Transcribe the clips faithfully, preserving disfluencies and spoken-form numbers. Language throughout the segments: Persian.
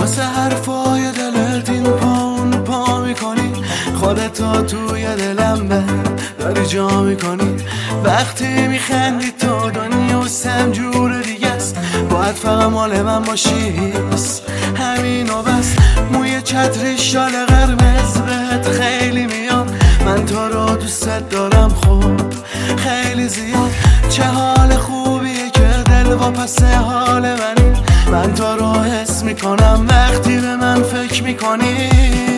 واسه حرفای دلت این پا اون پا میکنی، خودتا توی دلم به داری جا میکنی. وقتی میخندی تو دنیا سم جور دیگه است، باید فقط مال من باشی همین و بس. موی چتری شال قرمز بهت خیلی میاد، من تو رو دوست دارم خوب خیلی زیاد. چه حال خوبیه که دل واپس حال منی، من تو رو حس میکنم وقتی به من فکر میکنی.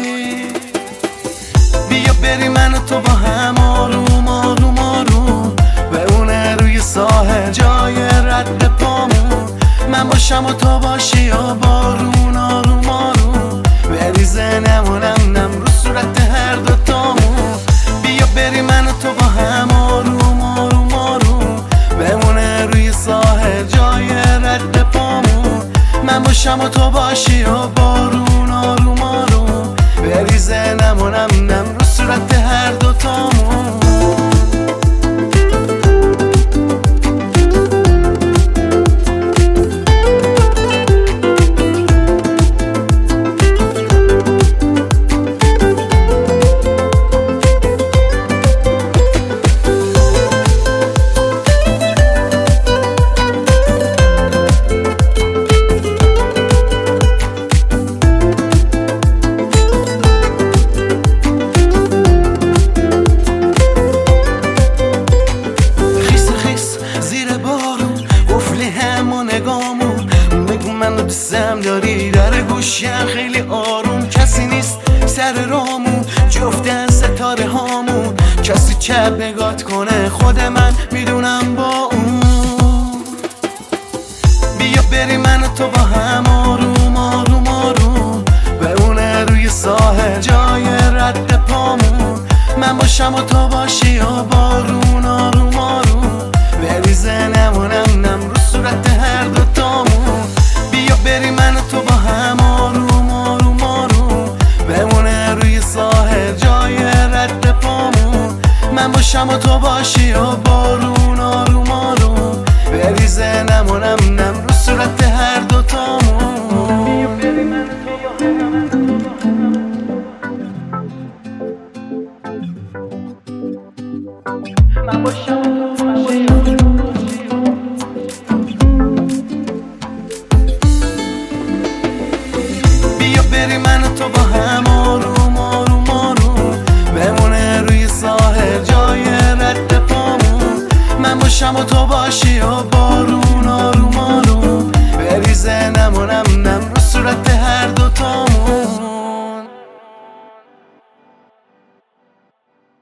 بیا بری من و تو با هم آروم آروم آروم بمونه روی ساحل جای رد پامون. من باشم و تو باشی و بارون آروم آروم بریزه نمونم نم رو صورت هر دوتامون. بیا بری من و تو با هم آروم آروم آروم بمونه روی ساحل جای رد پامون. من باشم و تو باشی و بارون آروم آروم بریزه نمونم نم رو صورت هر دوتامون. دوستم داری در گوشم خیلی آروم، کسی نیست سر رامون جفتن ستاره هامون. کسی چپ نگات کنه خود من میدونم با اون. بیا بری من و تو با هم آروم آروم آروم بمونه روی ساحل جای رد پامون. من باشم و تو باشی و بارون آروم آروم بریزه نمونم نم رو صورت هر دوتامون. بیا بری من و تو با هم آروم آروم آروم بمونه روی ساحل جای رد پامون. من باشم و تو باشی و بارون آروم آروم بریزه نمونم نم رو صورت هر دوتامون. بیا بری من و تو با هم من باشم و تو باشی. بری من و تو با هم آروم آروم آروم بمونه روی ساحل جای رد پامون. من باشم و تو باشی و بارون آروم آروم